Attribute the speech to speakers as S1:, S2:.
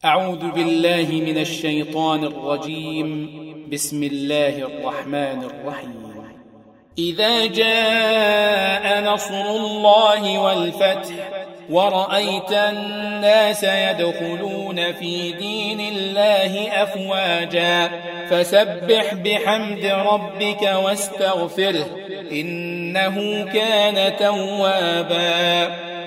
S1: أعوذ بالله من الشيطان الرجيم. بسم الله الرحمن الرحيم. إذا جاء نصر الله والفتح ورأيت الناس يدخلون في دين الله أفواجا فسبح بحمد ربك واستغفره إنه كان توابا.